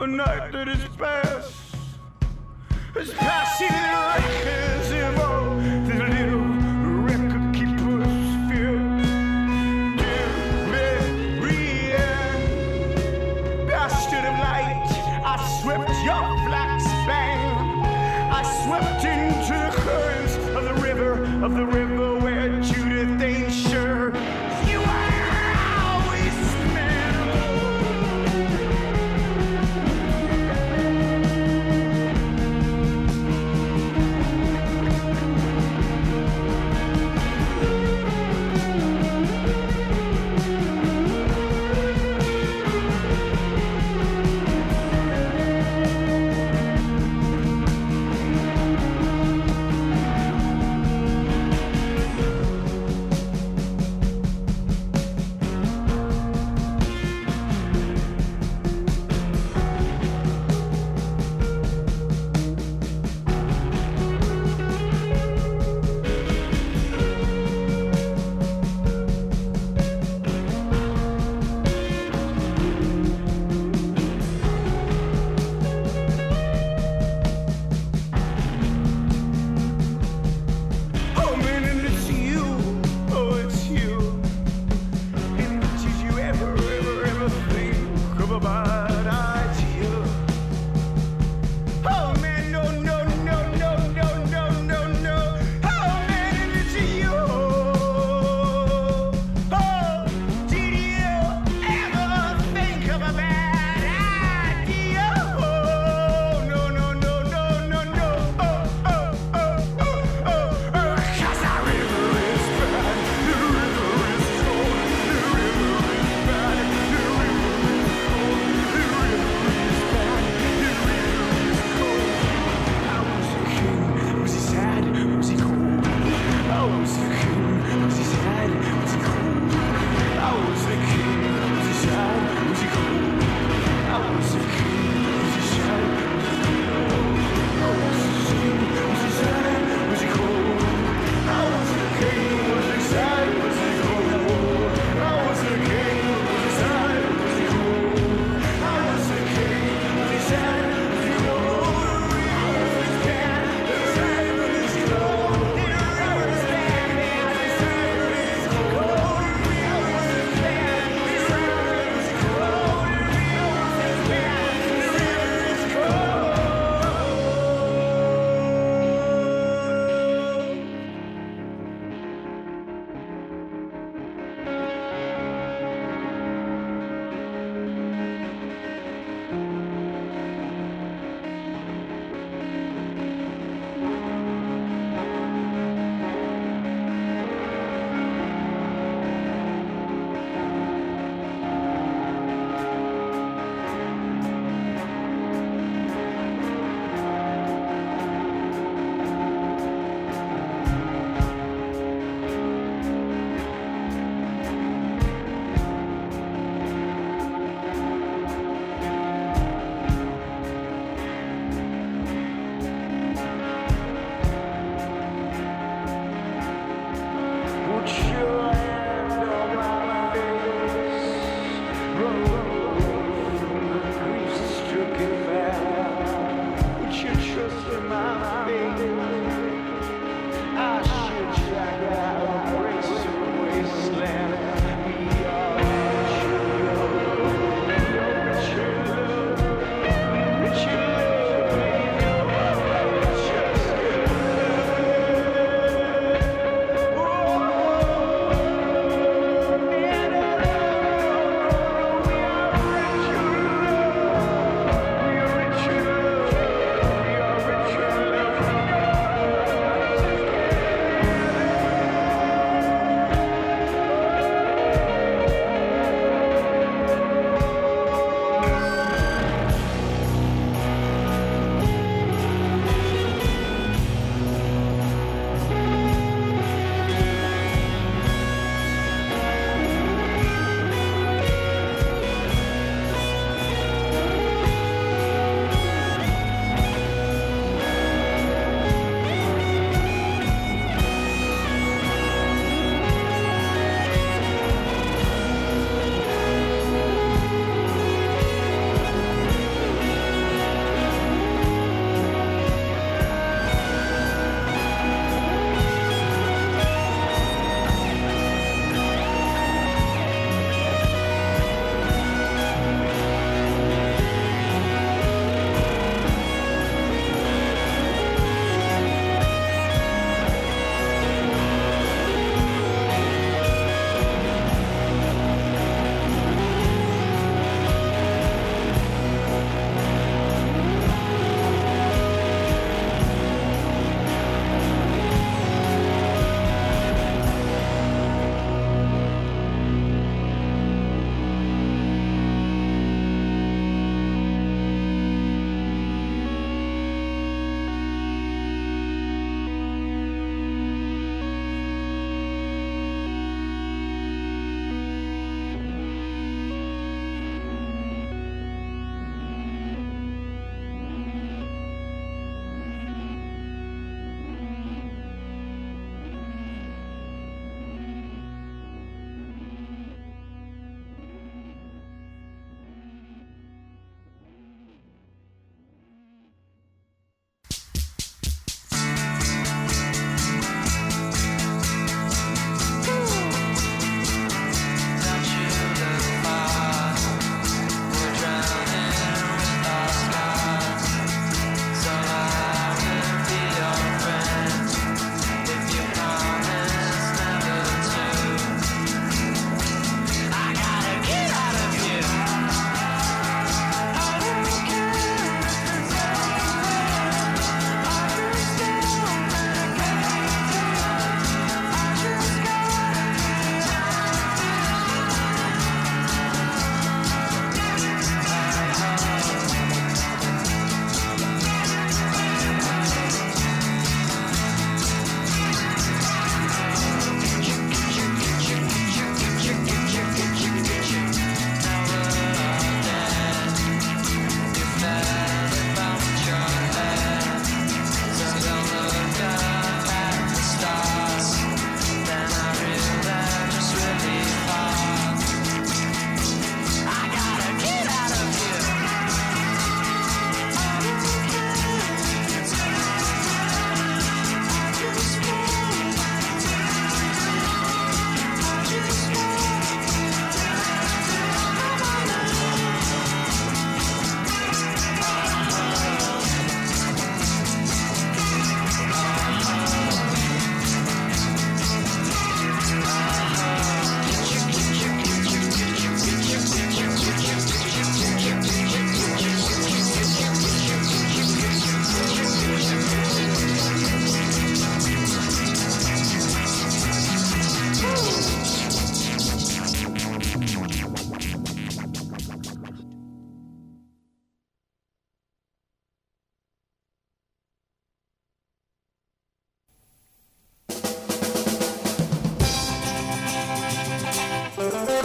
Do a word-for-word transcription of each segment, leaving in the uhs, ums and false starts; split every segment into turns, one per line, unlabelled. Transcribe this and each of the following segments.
a night that is past, is passing like as if all the little record keepers fear. Dear Marianne, bastard of light, I swept your flax band. I swept into the currents of the river, of the river where Judith ain't sure. You are always smell.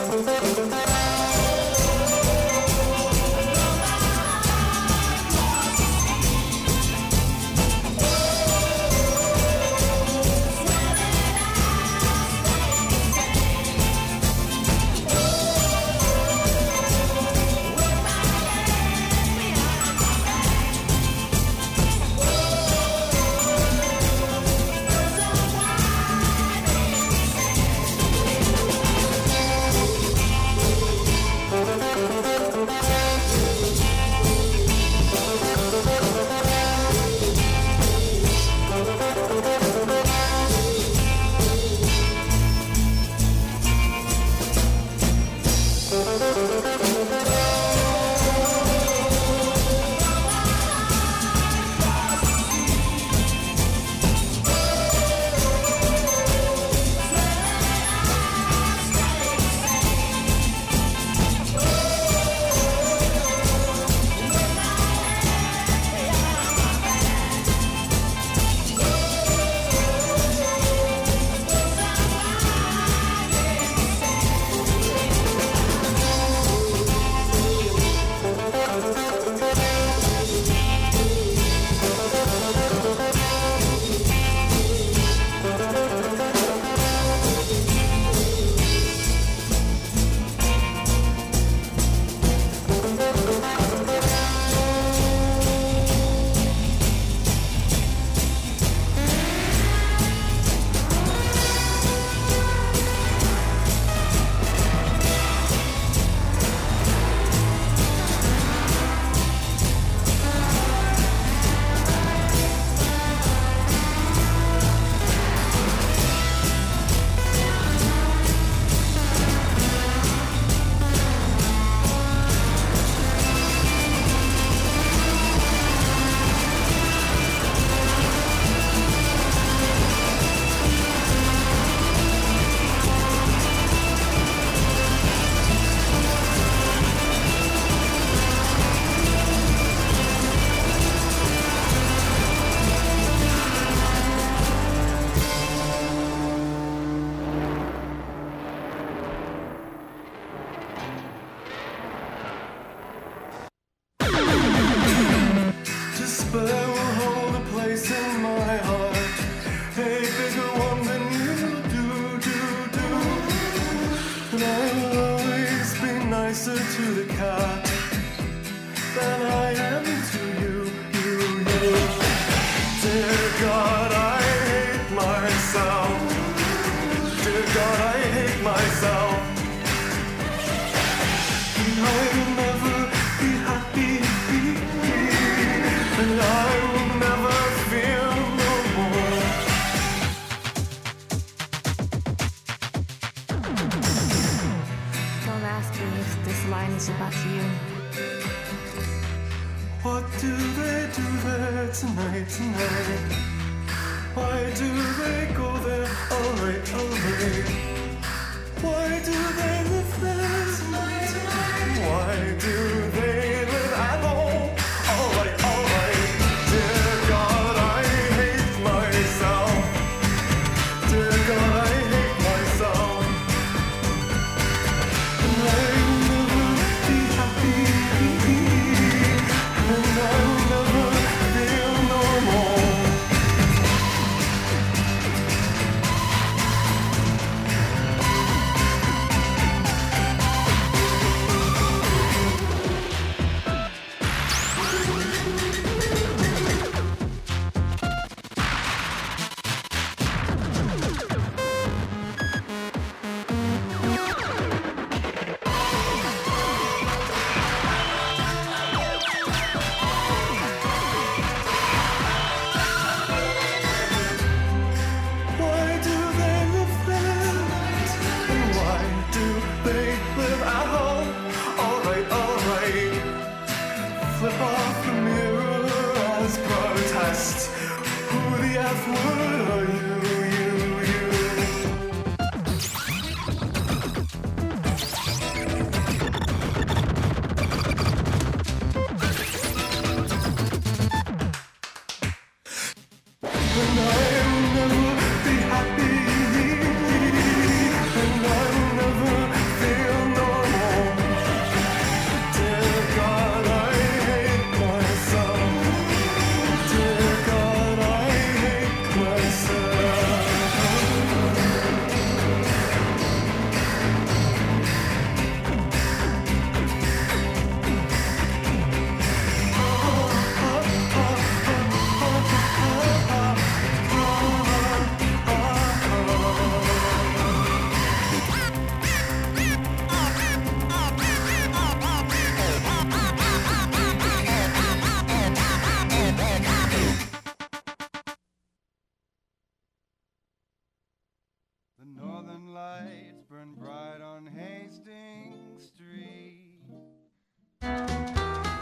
And I'll never feel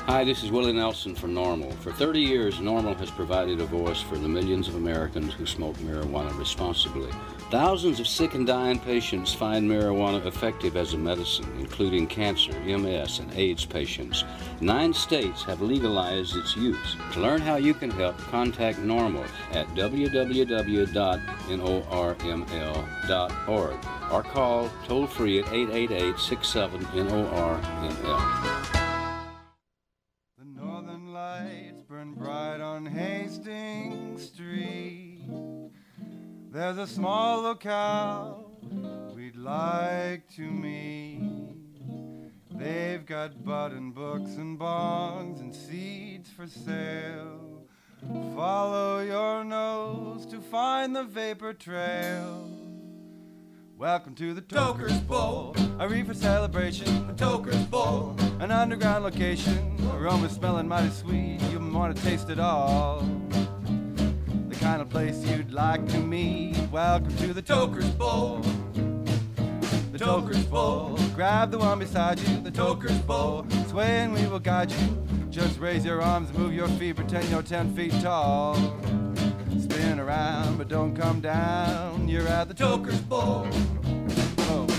Hi, this is Willie Nelson for NORML. For thirty years, NORML has provided a voice for the millions of Americans who smoke marijuana responsibly. Thousands of sick and dying patients find marijuana effective as a medicine, including cancer, M S, and AIDS patients. Nine states have legalized its use. To learn how you can help, contact NORML at w w w dot norml dot org or call toll-free at eight eight eight, six seven, N O R M L.
The northern lights burn bright on Hastings Street. There's a small locale we'd like to meet. They've got button books and bongs and seeds for sale. Follow your nose to find the vapor trail. Welcome to the Toker's Bowl, a reefer celebration. The Toker's Bowl, an underground location. Aroma smelling mighty sweet, you want to taste it all. The kind of place you'd like to meet. Welcome to the Toker's Bowl. The Toker's Bowl, grab the one beside you. The Toker's Bowl, sway and we will guide you. Just raise your arms, move your feet, pretend you're ten feet tall. Spin around, but don't come down. You're at the Toker's Bowl. Oh.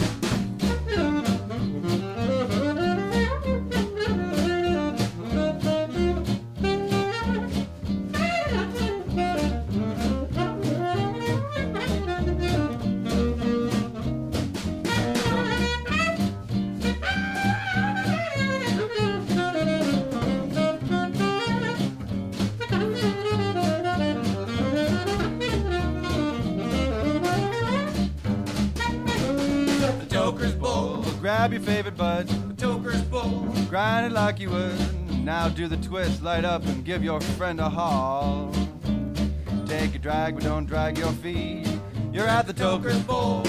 Grab your favorite buds, the Toker's Bowl. Grind it like you would. Now do the twist, light up and give your friend a haul. Take a drag, but don't drag your feet. You're at the Toker's Bowl.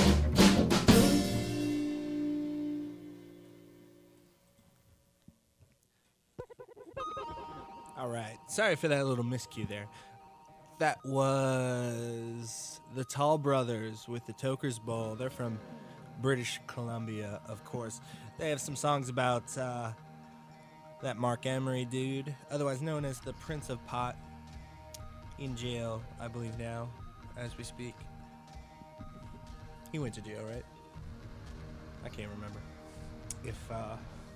All right. Sorry for that little miscue there. That was the Tall Brothers with the Toker's Bowl. They're from British Columbia, of course. They have some songs about uh, that Mark Emery dude, otherwise known as the Prince of Pot, in jail, I believe now, as we speak. He went to jail, right? I can't remember. If, uh...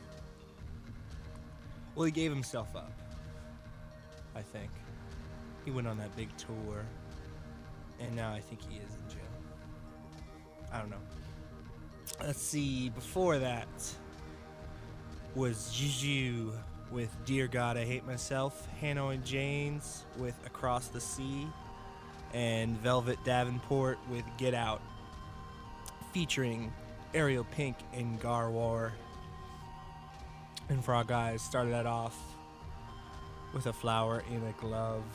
Well, he gave himself up, I think. He went on that big tour, and now I think he is in jail. I don't know. Let's see, before that was Juju with Dear God, I Hate Myself, Hanoi Janes with Across the Sea, and Velvet Davenport with Get Out, featuring Ariel Pink and Garwar. And Frog Eyes started that off with A Flower in a Glove.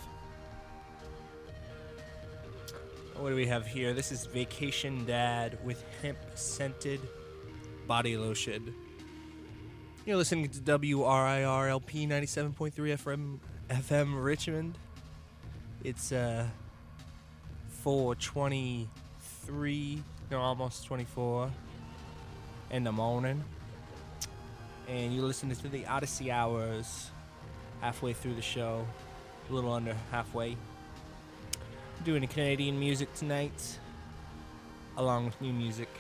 What do we have here? This is Vacation Dad with Hemp Scented Body Lotion. You're listening to W R I R L P ninety-seven point three F M, F M Richmond. It's uh, four twenty-three, no, almost twenty-four in the morning. And you're listening to the Odyssey Hours, halfway through the show, a little under halfway. Doing Canadian music tonight, along with new music.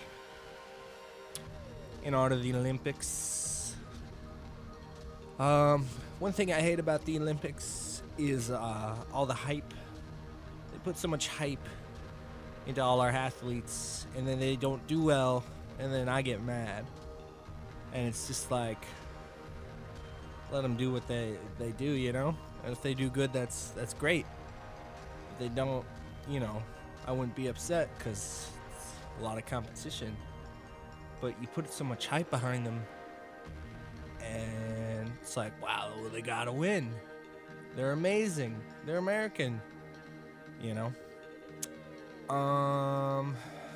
In honor of the Olympics. Um, one thing I hate about the Olympics is uh, all the hype. They put so much hype into all our athletes, and then they don't do well, and then I get mad. And it's just like, let them do what they, they do, you know? And if they do good, that's that's great. If they don't, you know, I wouldn't be upset because it's a lot of competition. But you put so much hype behind them, and it's like, wow, they gotta win. They're amazing. They're American, you know? Um,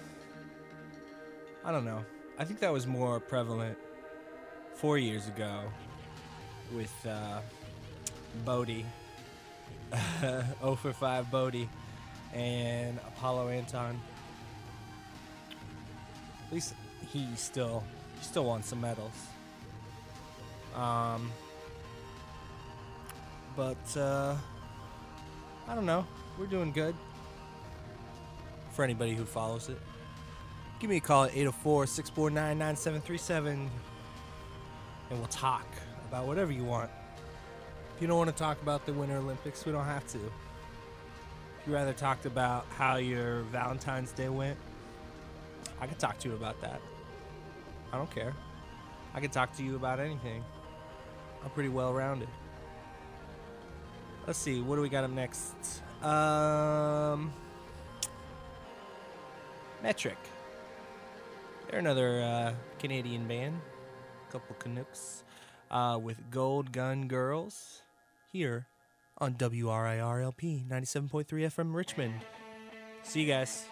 I don't know. I think that was more prevalent four years ago with uh, Bodie. oh for five Bodie and Apollo Anton. At least he still he still won some medals. Um, but uh, I don't know. We're doing good. For anybody who follows it, give me a call at eight oh four, six four nine, nine seven three seven, and we'll talk about whatever you want. If you don't want to talk about the Winter Olympics, we don't have to. If you rather talked about how your Valentine's Day went, I can talk to you about that. I don't care. I can talk to you about anything. I'm pretty well-rounded. Let's see, what do we got up next? Um, Metric. They're another uh, Canadian band. A couple Canucks. Uh, with Gold Gun Girls. Here on W R I R L P ninety-seven point three F M Richmond. See you guys.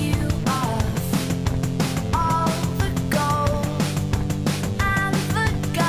All the gold and the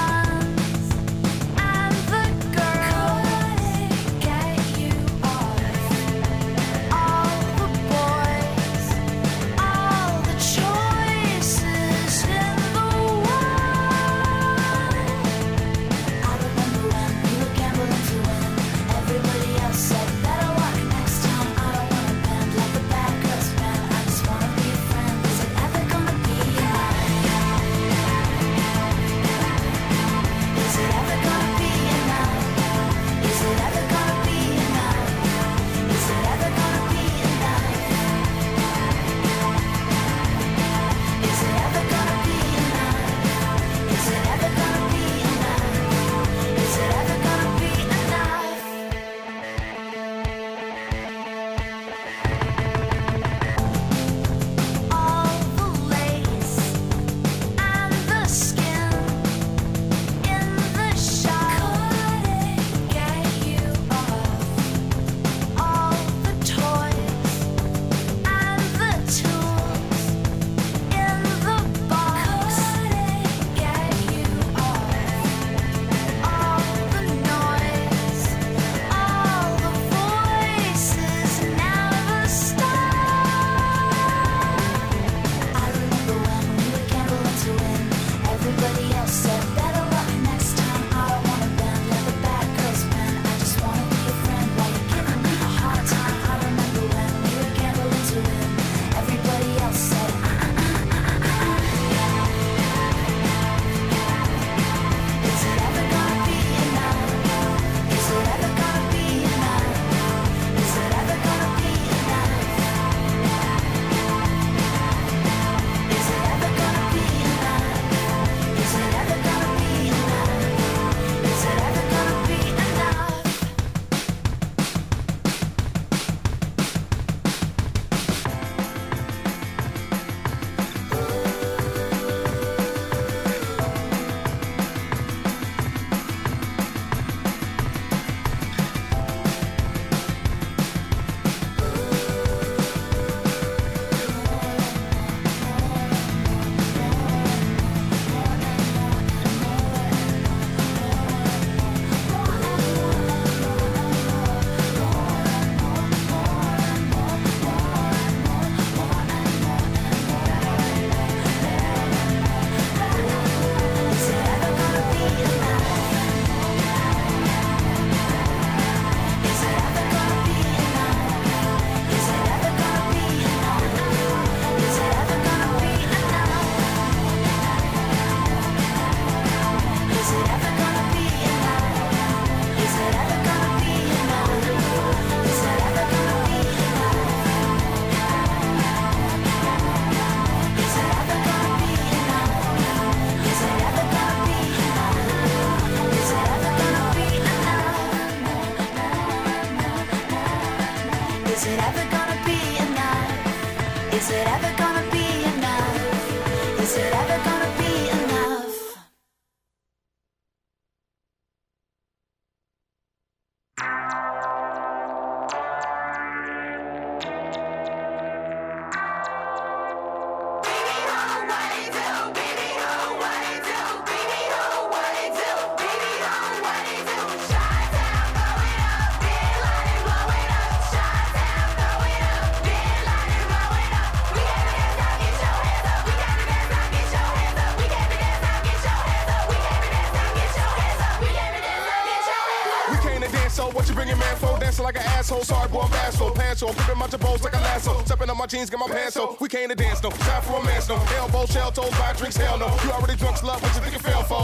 So what you bringing, man, for? Dancing like an asshole. Sorry, boy, I'm fast, so pants on. Flipping my jabos like a lasso. Stepping on my jeans, get my pants on. We came to dance, no. Time for romance, no. Elbow, shell toes, buy drinks, hell no. You already drunk, slut, what you think it fell for?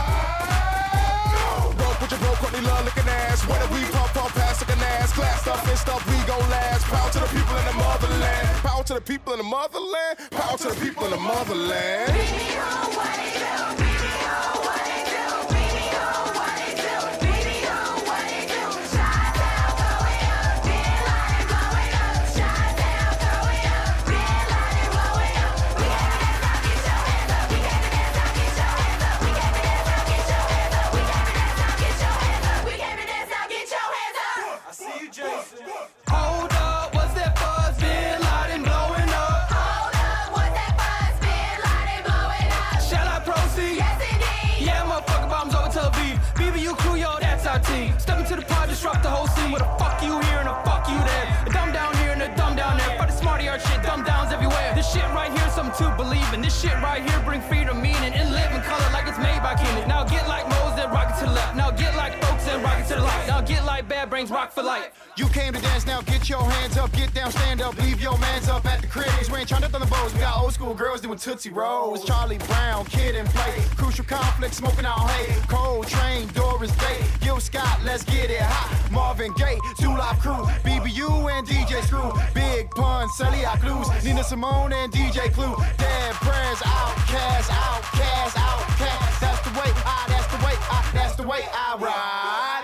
Broke with your broke, Courtney Love looking ass. When we pump, pump, pass looking ass. Class stuff and stuff, we gon' last. Power to the people in the motherland. Power to the people in the motherland. Power to the people in the motherland.
Hold up, what's that buzz? Bin Laden blowing up. Hold up, what's that buzz? Bin Laden blowing up. Shall I proceed? Yes, indeed. Yeah, motherfucker, bombs over Tel Aviv. B B U crew, yo, that's our team. Step into the pod, disrupt the whole scene with a fuck you here and a fuck you there. A dumb down here and a dumb down there. For the smarty art shit, dumb downs everywhere. This shit right here is something to believe in. This shit right here bring freedom, meaning, and live in color like it's made by Kenan. Now get like Mo's, then rock it to the left. Now get like folks, then rock it to the right. Now get like Bad Brains, rock for life.
You came to dance, now get your hands up, get down, stand up, leave your mans up at the crib. We ain't trying to thunderbolts, we got old school girls doing Tootsie Rolls. Charlie Brown, Kid and Play, Crucial Conflict, smoking out hay. Cold Train, Doris Day, Gil Scott, let's get it hot. Marvin Gaye, Zulop Crew, B B U and D J Screw, Big Pun, Celia Clues, Nina Simone and D J Clue, Dead Prayers, Outcast, Outcast, Outcast. That's the way I, that's the way I, that's the way I ride.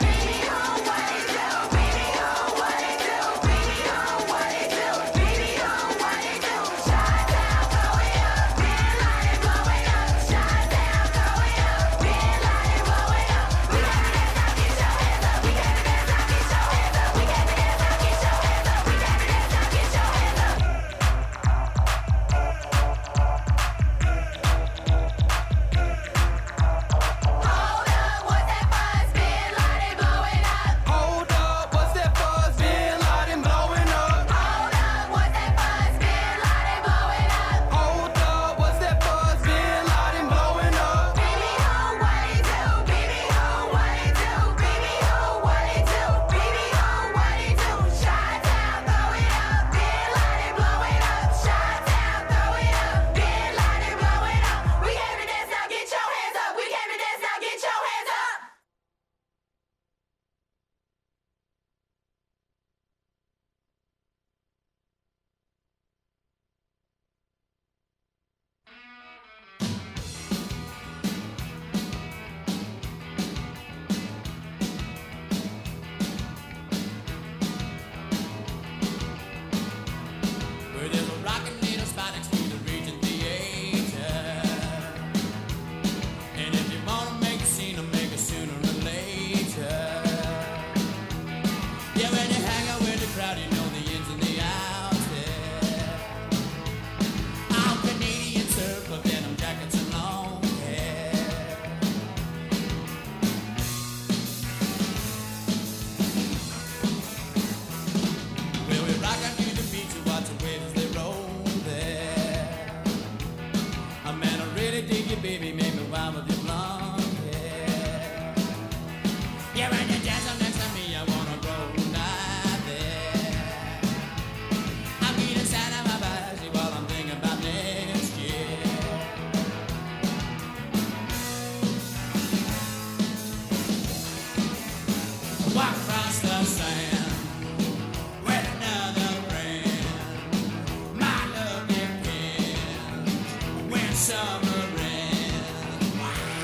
Summer rain.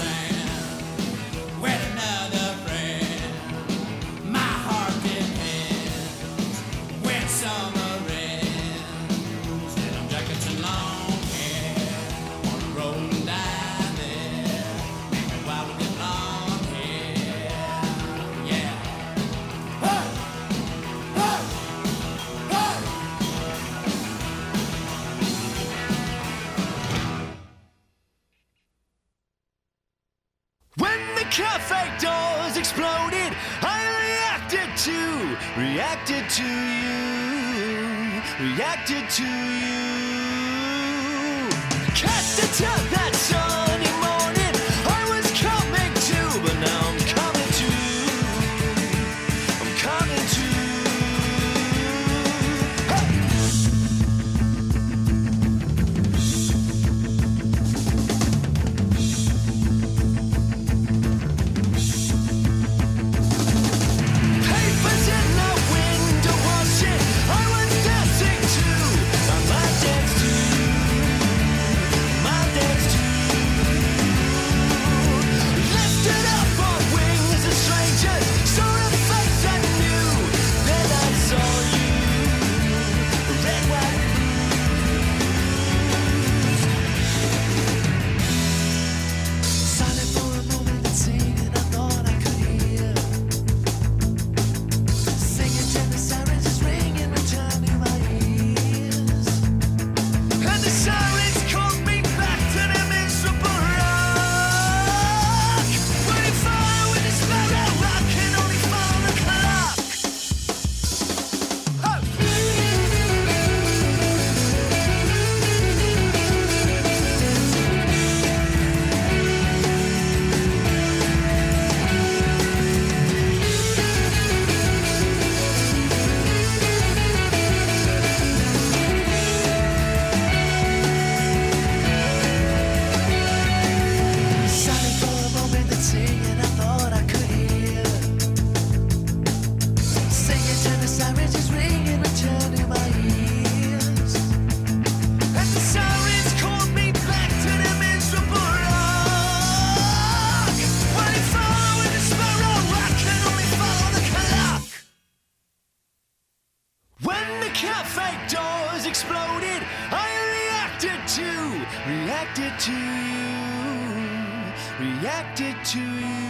cafe doors exploded, I reacted to, reacted to you, reacted to you. Cast a tap that sunny morning, I was coming to, but now I'm coming to, I'm coming to. Reacted to you, reacted to you.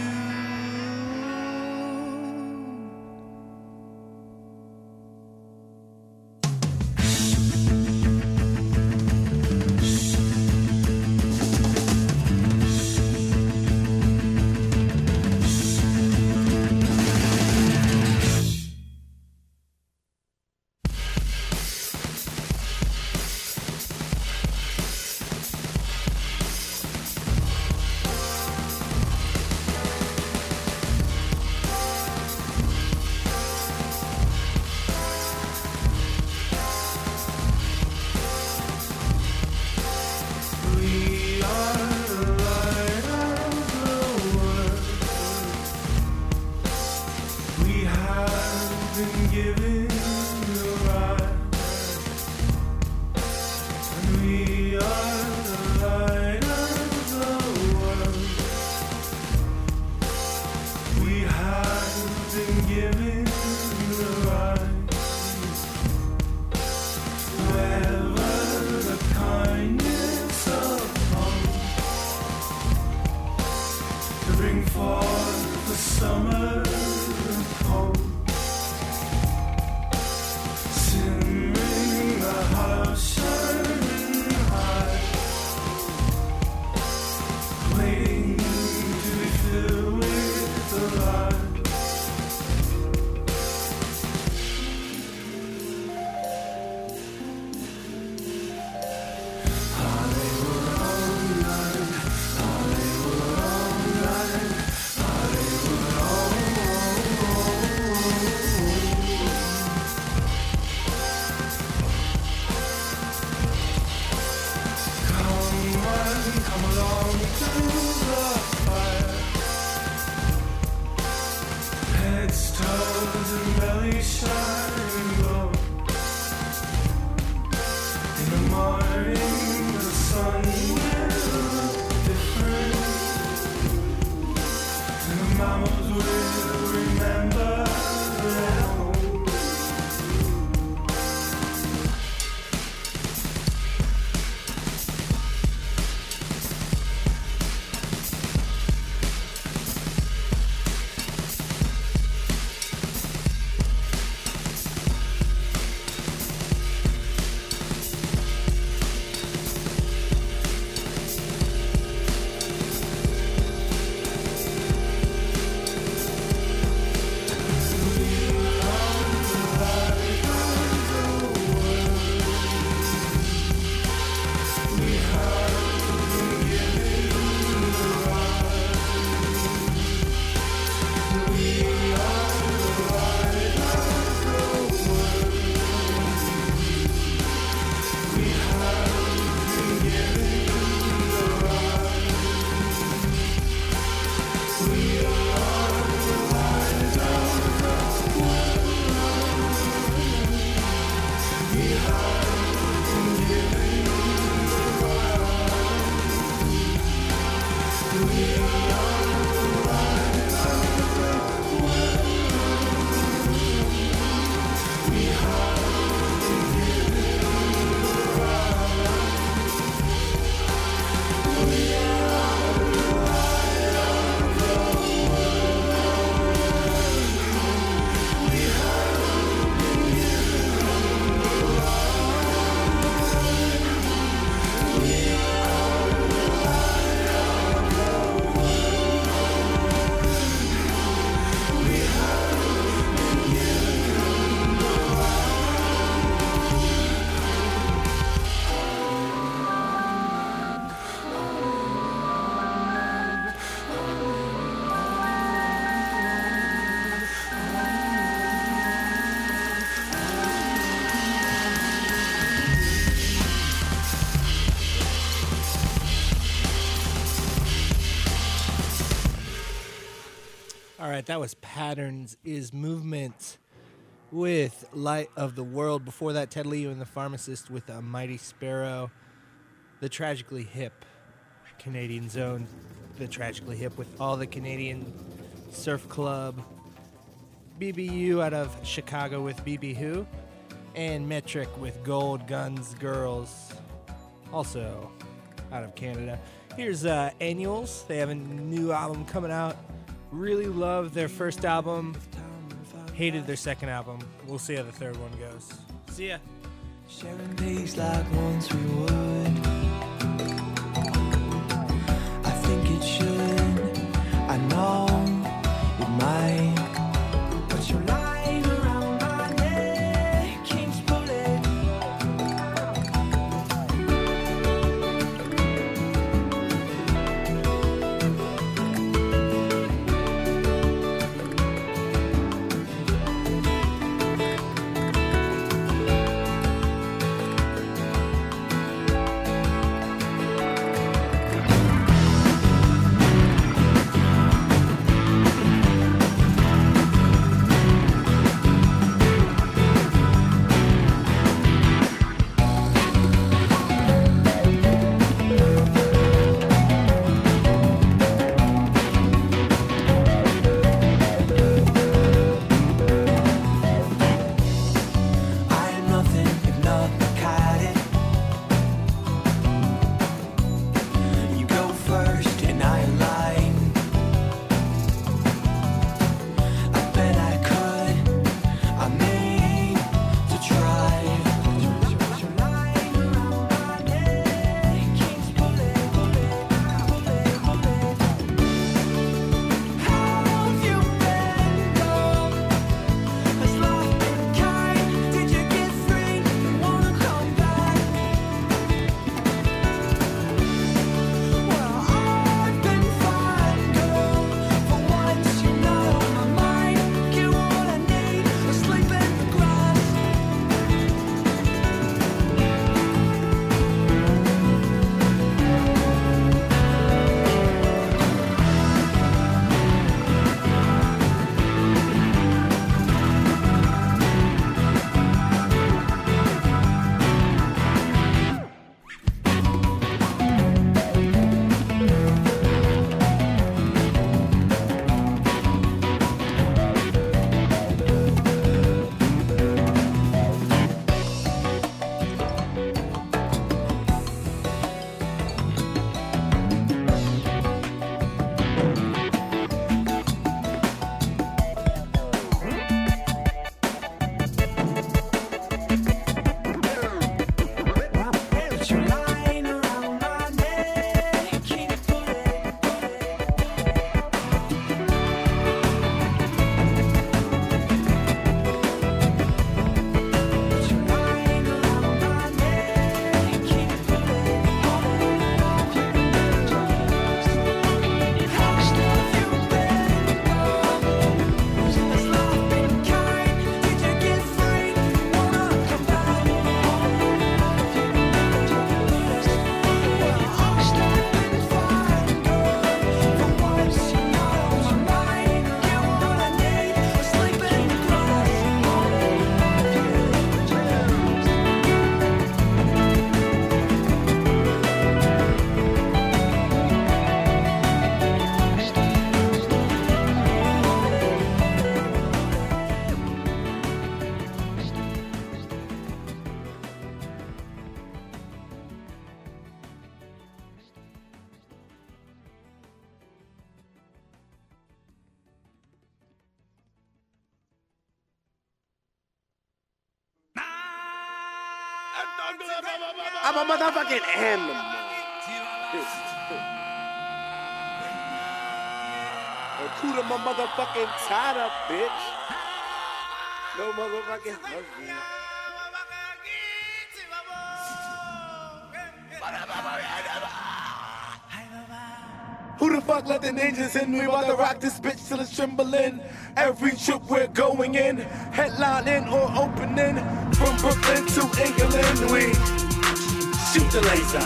Bring forth the summer cold.
All right, that was Patterns is Movement with Light of the World. Before that, Ted Leo and the Pharmacist with A Mighty Sparrow. The Tragically Hip Canadian Zone. The Tragically Hip with All the Canadian Surf Club. B B U out of Chicago with B B Who. And Metric with Gold Guns Girls. Also out of Canada. Here's uh, Annuals. They have a new album coming out. Really loved their first album. Hated their second album. We'll see how the third one goes. See ya.
Sharing days like once we would. I think it should. I know it might. But you're lying around my neck keeps pulling.
I'm a motherfucking animal. Akuda my motherfucking tied up, bitch. No motherfucking husband. Who the fuck let the ninjas in? We about to rock this bitch till it's trembling. Every trip we're going in, headlining or opening. From Brooklyn to England, we shoot the laser,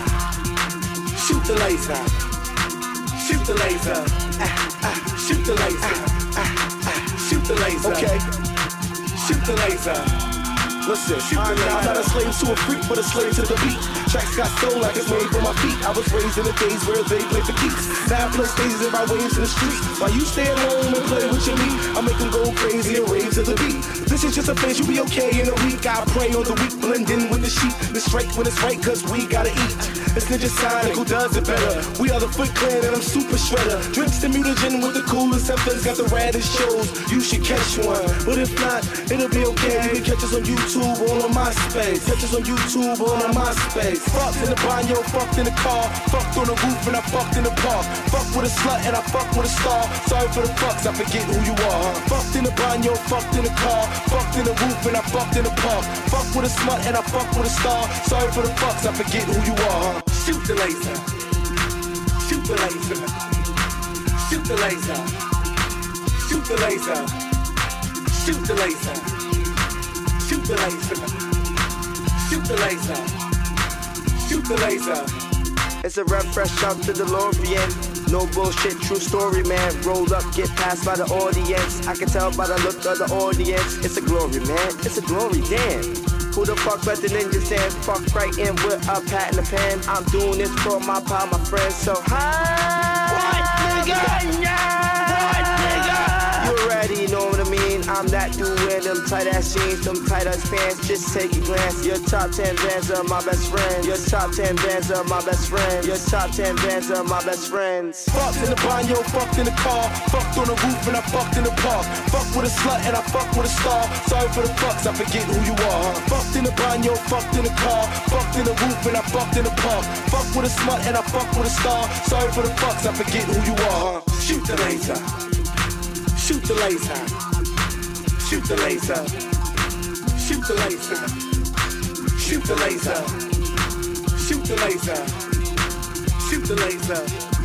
shoot the laser, shoot the laser, ah, ah, shoot the laser. Shoot the laser. Okay. Shoot the laser. Listen, I'm not a slave to a freak, but a slave to the beat. Tracks got soul like it's made for my feet. I was raised in the days where they played for keeps. Now I play stages in my waves in the streets. While you stay at home and play with your meat, I make them go crazy and rave to the beat. This is just a phase, you'll be okay in a week. I pray on the week, blend in with the sheep. The strike when it's right, cause we gotta eat. It's Ninja Sonic, who does it better? We are the Foot Clan and I'm super shredder. Drinks the mutagen with the coolest heifers, got the raddest shows. You should catch one, but if not, it'll be okay. You can catch us on YouTube or on MySpace. Catch us on YouTube or on MySpace. Fucked in the banyo, fucked in the car. Fucked on the roof and I fucked in the park. Fucked with a slut and I fucked with a star. Sorry for the fucks, I forget who you are. Fucked in the banyo, fucked in the car. Fucked in the roof and I fucked in the park. Fucked with a slut and I fucked with a star. Sorry for the fucks, I forget who you are. Shoot the laser. Shoot the laser. Shoot the laser. Shoot the laser. Shoot the laser. Shoot the laser. Shoot the laser. Shoot the laser.
It's a rep fresh out to the DeLorean. No bullshit, true story, man. Roll up, get passed by the audience. I can tell by the look of the audience. It's a glory, man. It's a glory, damn. Who the fuck let the ninjas stand? Fuck right in with a pat in the pen. I'm doing this for my pal, my friends. So hi. What nigga? What nigga? You already know what I mean. I'm that dude with them tight ass jeans, them tight ass pants. Just take a glance. Your top ten bands are my best friends. Your top ten bands are my best friends. Your top ten bands are my best friends.
Fucked in the banyo, fucked in the car. Fucked on the roof and I fucked in the park. Fucked with a slut and I fucked with a star. Sorry for the fucks, I forget who you are. Fucked in the banyo, fucked in the car. Fucked in the roof and I fucked in the park. Fucked with a slut and I fucked with a star. Sorry for the fucks, I forget who you are. Shoot the laser. Shoot the laser. Shoot the laser. Shoot the laser. Shoot the laser. Shoot the laser. Shoot the laser.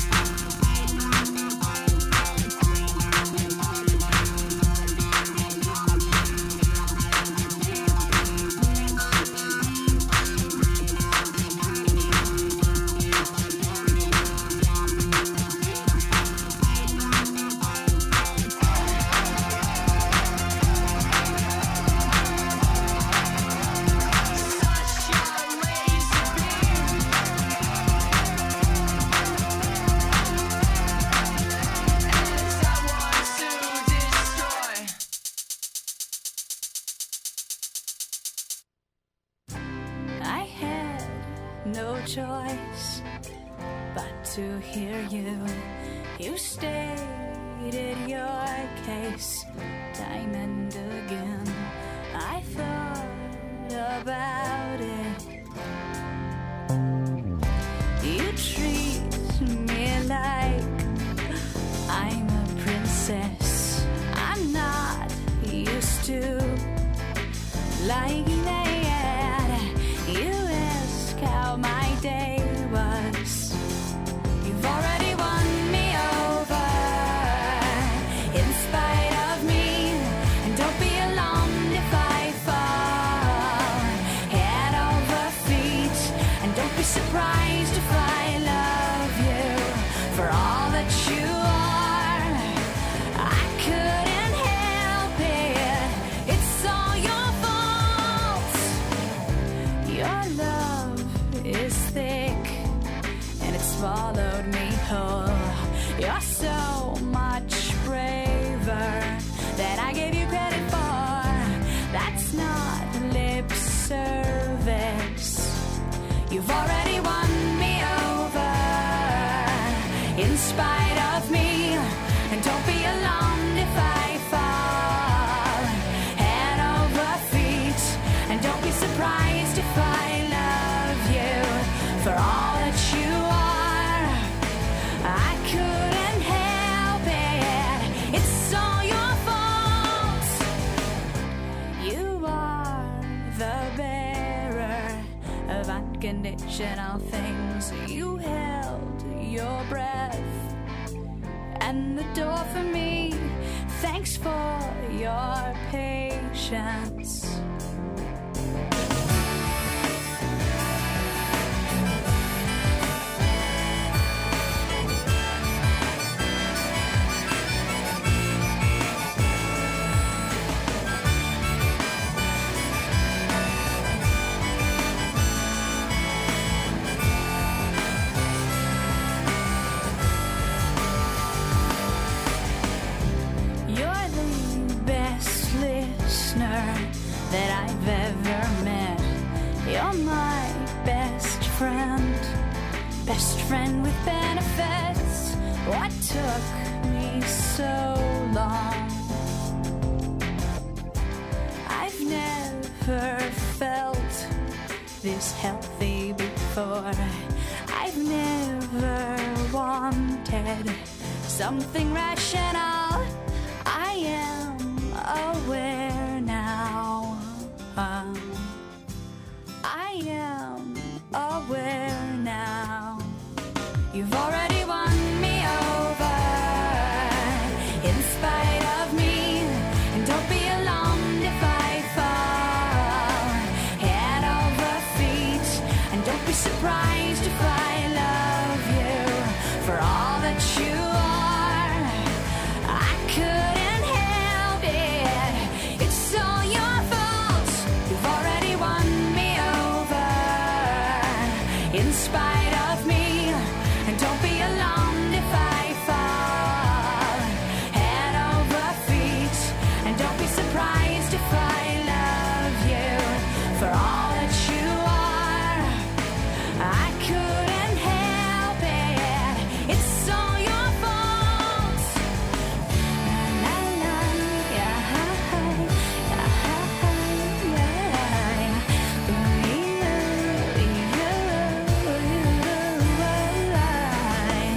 No choice but to hear you. You stated your case time and again. I thought about it. You treat me like I'm a princess. I'm not used to like that. You ask how my day was. You've already won me over in spite of me. And don't be alarmed if I fall head over feet. And don't be surprised if I love you for all that you are. I couldn't help it. It's all your fault. Your love is thick and it's swallowed me whole. You're so much braver than I gave you credit for. That's not lip service. You've already won me over in spite of me. And don't be alarmed if I fall head over feet. And don't be surprised if I love you for all that you are. I couldn't help it. It's all your fault. You are the bearer of unconditional things. You held your breath and the door for me. Thanks for your patience. best friend with benefits. What took me so long? I've never felt this healthy before. I've never wanted something rational. I am aware now. Um, I am aware now. You've already won me over in spite of me. And don't be alarmed if I fall head over feet. And don't be surprised if I love you for all that you are. I couldn't help it. It's all your fault. You've already won me over in spite of me. And don't be alarmed if I fall head over feet. And don't be surprised if I love you for all that you are. I couldn't help it. It's all your fault. La, la, yeah, yeah, yeah.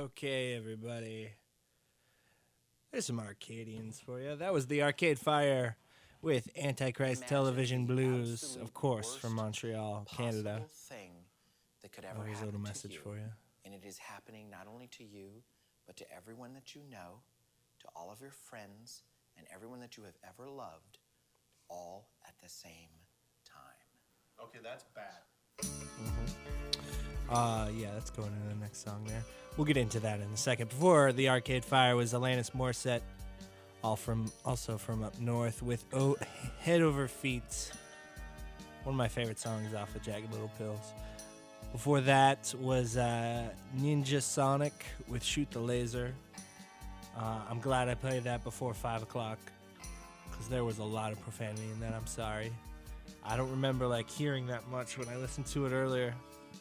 Okay, everybody. There's some Arcadians for you. That was the Arcade Fire with Antichrist Television Blues, of course, from Montreal, Canada.
Thing that could ever
Always a little
happen to
message
you.
for you.
And it is happening not only to you, but to everyone that you know, to all of your friends, and everyone that you have ever loved, all at the same time.
Okay, that's bad.
Mm-hmm. Uh, yeah, that's going into the next song there. We'll get into that in a second. Before the Arcade Fire was Alanis Morissette, all from also from up north with o- Head Over Feet, one of my favorite songs off of Jagged Little Pills. Before that was uh, Ninja Sonic with Shoot the Laser. Uh, I'm glad I played that before five o'clock because there was a lot of profanity in that. I'm sorry. I don't remember like hearing that much when I listened to it earlier.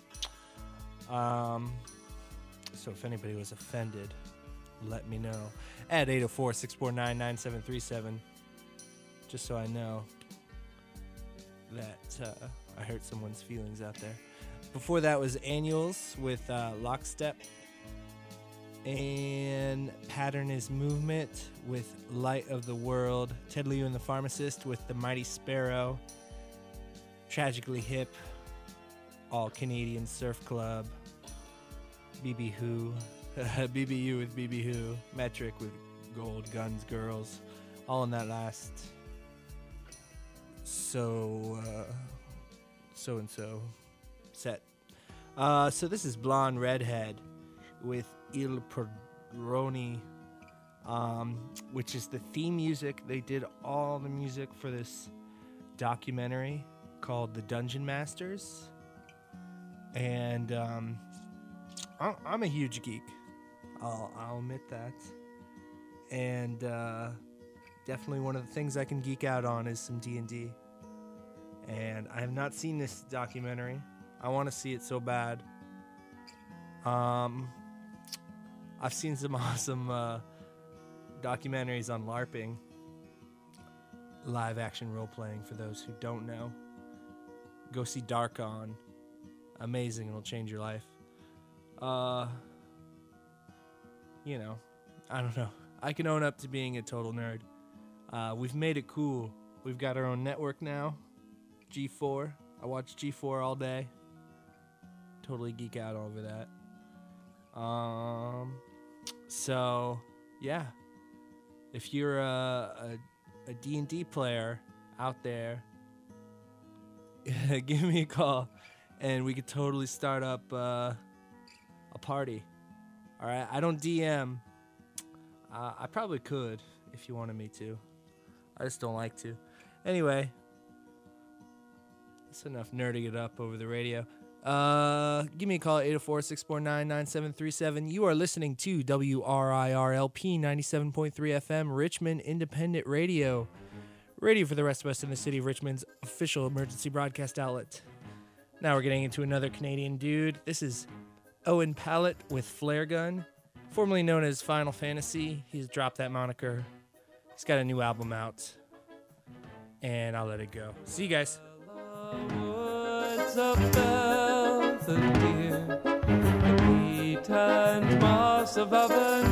Um, so if anybody was offended, let me know at eight oh four, six four nine, nine seven three seven, just so I know that uh, I hurt someone's feelings out there. Before that was Annuals with uh, Lockstep, and Pattern is Movement with Light of the World, Ted Lieu and the Pharmacist with The Mighty Sparrow, Tragically Hip, All Canadian Surf Club, B B Who, B B U with B B Who, Metric with Gold Guns Girls, all in that last so uh, so and so set. Uh, so this is Blonde Redhead with Il Padrone, um, which is the theme music. They did all the music for this documentary called The Dungeon Masters, and um, I'm a huge geek. I'll, I'll admit that. And uh, definitely one of the things I can geek out on is some D and D. And I have not seen this documentary. I want to see it so bad. Um, I've seen some awesome uh, documentaries on LARPing, live action role playing. For those who don't know, go see Darkon. Amazing, it'll change your life. Uh, you know, I don't know. I can own up to being a total nerd. Uh, we've made it cool. We've got our own network now, G four. I watch G four all day. Totally geek out over that. Um, so yeah, if you're a, a, a D and D player out there, give me a call, and we could totally start up uh, a party. All right, I don't D M. Uh, I probably could if you wanted me to. I just don't like to. Anyway, that's enough nerding it up over the radio. Uh, give me a call at eight oh four, six four nine, nine seven three seven. You are listening to W R I R L P ninety-seven point three F M, Richmond Independent Radio. Radio for the rest of us in the city of Richmond's official emergency broadcast outlet. Now we're getting into another Canadian dude. This is Owen Pallett with Flare Gun, formerly known as Final Fantasy. He's dropped that moniker. He's got a new album out, and I'll let it go. See you guys.
Woods of Belvedere, the peat and moss of oven.